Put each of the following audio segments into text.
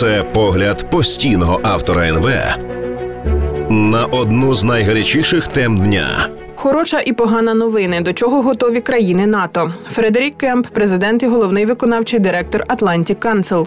Це погляд постійного автора НВ на одну з найгарячіших тем дня. Хороша і погана новини. До чого готові країни НАТО? Фредерік Кемп, президент і головний виконавчий директор Atlantic Council.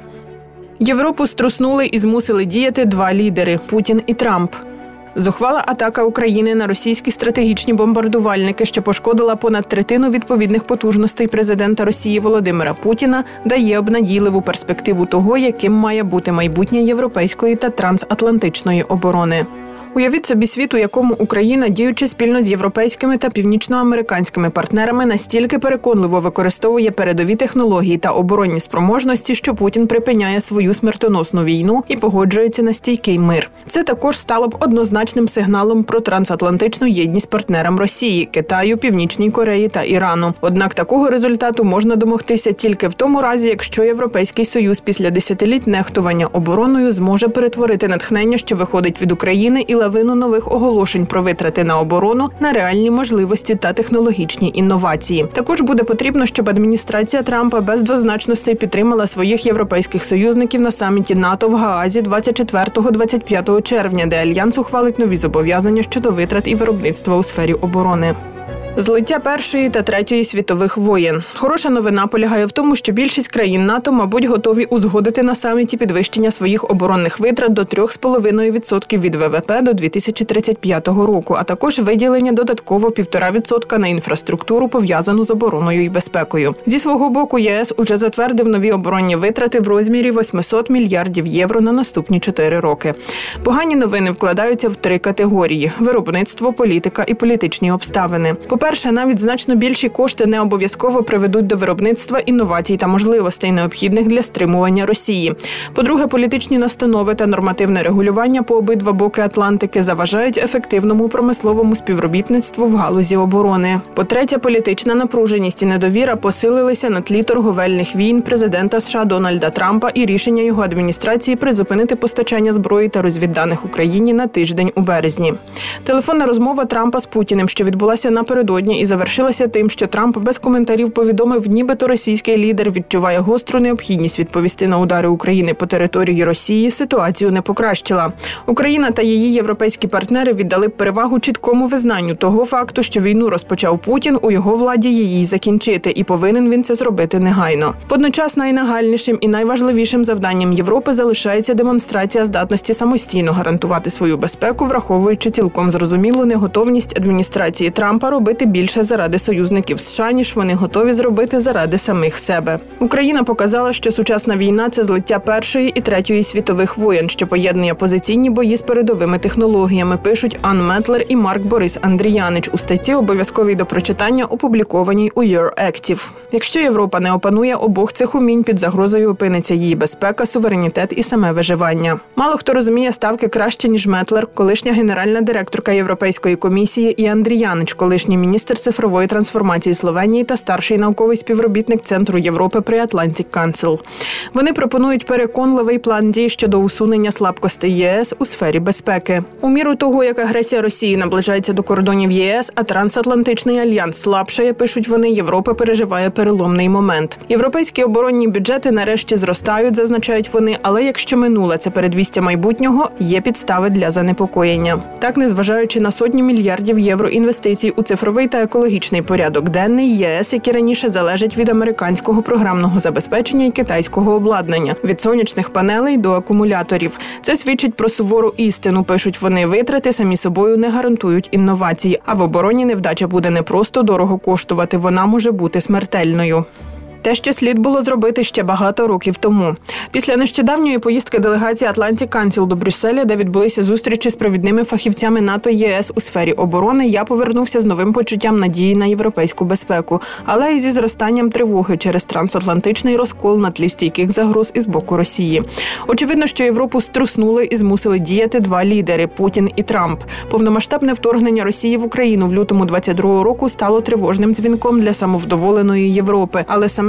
Європу струснули і змусили діяти два лідери – Путін і Трамп. Зухвала атака України на російські стратегічні бомбардувальники, що пошкодила понад третину відповідних потужностей президента Росії Володимира Путіна, дає обнадійливу перспективу того, яким має бути майбутнє європейської та трансатлантичної оборони. Уявіть собі світ, у якому Україна, діючи спільно з європейськими та північноамериканськими партнерами, настільки переконливо використовує передові технології та оборонні спроможності, що Путін припиняє свою смертоносну війну і погоджується на стійкий мир. Це також стало б однозначним сигналом про трансатлантичну єдність партнерам Росії, Китаю, Північній Кореї та Ірану. Однак такого результату можна домогтися тільки в тому разі, якщо Європейський Союз після десятиліть нехтування обороною зможе перетворити натхнення, що виходить від України, і лавину нових оголошень про витрати на оборону на реальні можливості та технологічні інновації. Також буде потрібно, щоб адміністрація Трампа без двозначностей підтримала своїх європейських союзників на саміті НАТО в Гаазі 24-25 червня, де Альянс ухвалить нові зобов'язання щодо витрат і виробництва у сфері оборони. Злиття Першої та Третьої світових воєн. Хороша новина полягає в тому, що більшість країн НАТО, мабуть, готові узгодити на саміті підвищення своїх оборонних витрат до 3,5% від ВВП до 2035 року, а також виділення додатково 1,5% на інфраструктуру, пов'язану з обороною і безпекою. Зі свого боку, ЄС уже затвердив нові оборонні витрати в розмірі 800 мільярдів євро на наступні 4 роки. Погані новини вкладаються в 3 категорії – виробництво, політика і політичні обставини. По-перше, навіть значно більші кошти не обов'язково приведуть до виробництва, інновацій та можливостей, необхідних для стримування Росії. По-друге, політичні настанови та нормативне регулювання по обидва боки Атлантики заважають ефективному промисловому співробітництву в галузі оборони. По-третє, політична напруженість і недовіра посилилися на тлі торговельних війн президента США Дональда Трампа і рішення його адміністрації призупинити постачання зброї та розвідданих Україні на тиждень у березні. Телефонна розмова Трампа з Путіним, що відбулася напередодні і завершилася тим, що Трамп без коментарів повідомив, нібито російський лідер відчуває гостру необхідність відповісти на удари України по території Росії, ситуацію не покращила. Україна та її європейські партнери віддали перевагу чіткому визнанню того факту, що війну розпочав Путін, у його владі її закінчити, і повинен він це зробити негайно. Водночас найнагальнішим і найважливішим завданням Європи залишається демонстрація здатності самостійно гарантувати свою безпеку, враховуючи цілком зрозумілу неготовність адміністрації Трампа робити більше заради союзників США, ніж вони готові зробити заради самих себе. Україна показала, що сучасна війна – це злиття Першої і Третьої світових воєн, що поєднує позиційні бої з передовими технологіями, пишуть Ан Метлер і Марк Борис Андріянич у статті, обов'язковій до прочитання, опублікованій у Euractiv. Якщо Європа не опанує обох цих умінь, під загрозою опиниться її безпека, суверенітет і саме виживання. Мало хто розуміє ставки краще, ніж Метлер, колишня генеральна директорка Європейської комісії, і Андріянич, колишній міністр цифрової трансформації Словенії та старший науковий співробітник Центру Європи при Atlantic Council. Вони пропонують переконливий план дій щодо усунення слабкостей ЄС у сфері безпеки. У міру того, як агресія Росії наближається до кордонів ЄС, а трансатлантичний альянс слабшає, пишуть вони, Європа переживає переломний момент. Європейські оборонні бюджети нарешті зростають, зазначають вони, але якщо минуле – це передвістя майбутнього, є підстави для занепокоєння. Так, незважаючи на сотні мільярдів євро інвестицій у цифровий та екологічний порядок денний, ЄС, які раніше залежать від американського програмного забезпечення і китайського обладнання, від сонячних панелей до акумуляторів. Це свідчить про сувору істину, пишуть вони, витрати самі собою не гарантують інновацій, а в обороні невдача буде не просто дорого коштувати, вона може бути смертельною. Те, що слід було зробити ще багато років тому. Після нещодавньої поїздки делегації Atlantic Council до Брюсселя, де відбулися зустрічі з провідними фахівцями НАТО і ЄС у сфері оборони, я повернувся з новим почуттям надії на європейську безпеку, але й зі зростанням тривоги через трансатлантичний розкол на тлі стійких загроз із боку Росії. Очевидно, що Європу струснули і змусили діяти два лідери – Путін і Трамп. Повномасштабне вторгнення Росії в Україну в лютому 22-го року стало тривожним дзвінком для самовдоволеної Європи, але саме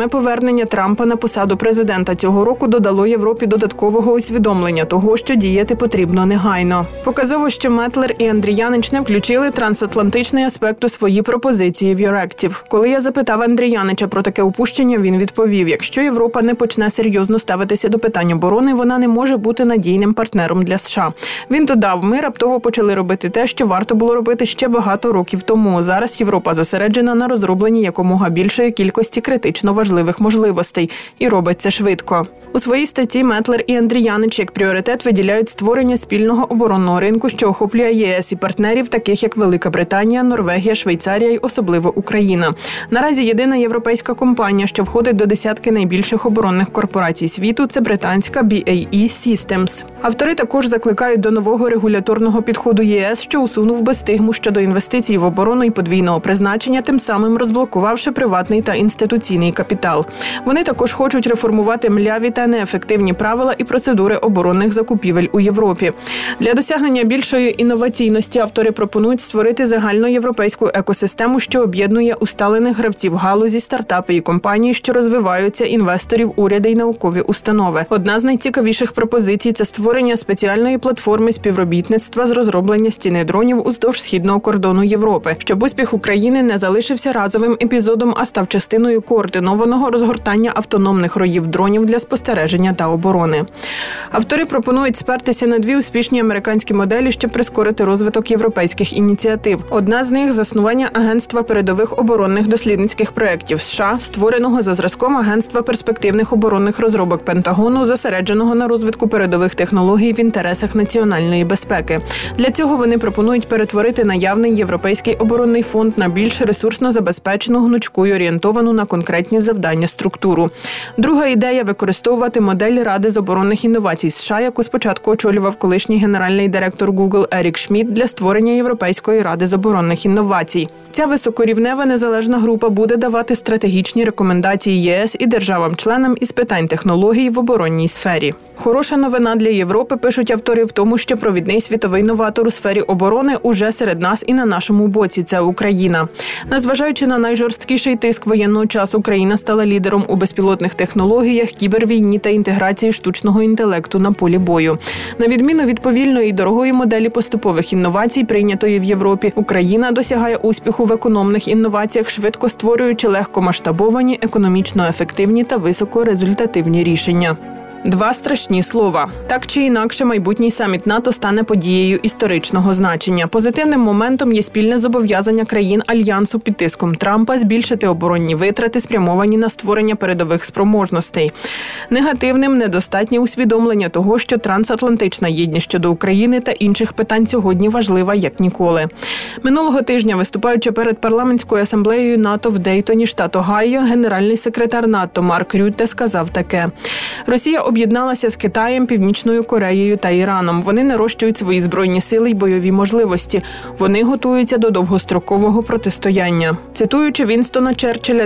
саме повернення Трампа на посаду президента цього року додало Європі додаткового усвідомлення того, що діяти потрібно негайно. Показово, що Метлер і Андріянич не включили трансатлантичний аспект у свої пропозиції в Юректів. Коли я запитав Андріянича про таке упущення, він відповів: якщо Європа не почне серйозно ставитися до питань оборони, вона не може бути надійним партнером для США. Він додав: ми раптово почали робити те, що варто було робити ще багато років тому. Зараз Європа зосереджена на розробленні якомога більшої кількості критично важливих можливостей. І робить це швидко. У своїй статті Метлер і Андріянич як пріоритет виділяють створення спільного оборонного ринку, що охоплює ЄС і партнерів, таких як Велика Британія, Норвегія, Швейцарія і особливо Україна. Наразі єдина європейська компанія, що входить до десятки найбільших оборонних корпорацій світу, це британська BAE Systems. Автори також закликають до нового регуляторного підходу єС, що усунув би стигму щодо інвестицій в оборону і подвійного призначення, тим самим розблокувавши приватний та інституційний капітал. Вони також хочуть реформувати мляві та неефективні правила і процедури оборонних закупівель у Європі. Для досягнення більшої інноваційності автори пропонують створити загальноєвропейську екосистему, що об'єднує усталених гравців галузі, стартапи і компанії, що розвиваються, інвесторів, уряди й наукові установи. Одна з найцікавіших пропозицій – це створення спеціальної платформи співробітництва з розроблення стіни дронів уздовж східного кордону Європи, щоб успіх України не залишився разовим епізодом, а став частиною координованого розгортання автономних роїв дронів для спостереження та оборони. Автори пропонують спертися на дві успішні американські моделі, щоб прискорити розвиток європейських ініціатив. Одна з них – заснування Агентства передових оборонних дослідницьких проєктів США, створеного за зразком Агентства перспективних оборонних розробок Пентагону, зосередженого на розвитку передових технологій в інтересах національної безпеки. Для цього вони пропонують перетворити наявний європейський оборонний фонд на більш ресурсно забезпечену, гнучку й орієнтовану на конкретні завдання структуру. Друга ідея – використовувати модель Ради з оборонних інновацій США, яку спочатку очолював колишній генеральний директор Google Ерік Шмідт, для створення Європейської ради з оборонних інновацій. Ця високорівнева незалежна група буде давати стратегічні рекомендації ЄС і державам-членам із питань технологій в оборонній сфері. Хороша новина для Європи, пишуть автори, в тому, що провідний світовий новатор у сфері оборони уже серед нас і на нашому боці – це Україна. Незважаючи на найжорсткіший тиск воєнного часу, Україна стала лідером у безпілотних технологіях, кібервійні та інтеграції штучного інтелекту на полі бою. На відміну від повільної і дорогої моделі поступових інновацій, прийнятої в Європі, Україна досягає успіху в економних інноваціях, швидко створюючи легкомасштабовані, економічно ефективні та високорезультативні рішення. Два страшні слова. Так чи інакше, майбутній саміт НАТО стане подією історичного значення. Позитивним моментом є спільне зобов'язання країн Альянсу під тиском Трампа збільшити оборонні витрати, спрямовані на створення передових спроможностей. Негативним – недостатнє усвідомлення того, що трансатлантична єдність щодо України та інших питань сьогодні важлива як ніколи. Минулого тижня, виступаючи перед парламентською асамблеєю НАТО в Дейтоні, штат Огайо, генеральний секретар НАТО Марк Рютте сказав таке: Росія об'єдналася з Китаєм, Північною Кореєю та Іраном. Вони нарощують свої збройні сили й бойові можливості. Вони готуються до довгострокового протистояння. Цитуючи Вінстона Черчилля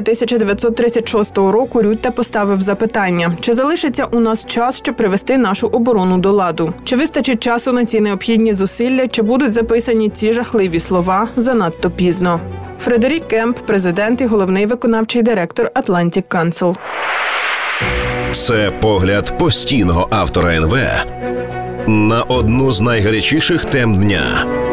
1936 року, Рютте поставив запитання: чи залишиться у нас час, щоб привести нашу оборону до ладу? Чи вистачить часу на ці необхідні зусилля, чи будуть записані ці жахливі слова занадто пізно? Фредерік Кемп, президент і головний виконавчий директор Atlantic Council. Це погляд постійного автора НВ на одну з найгарячіших тем дня.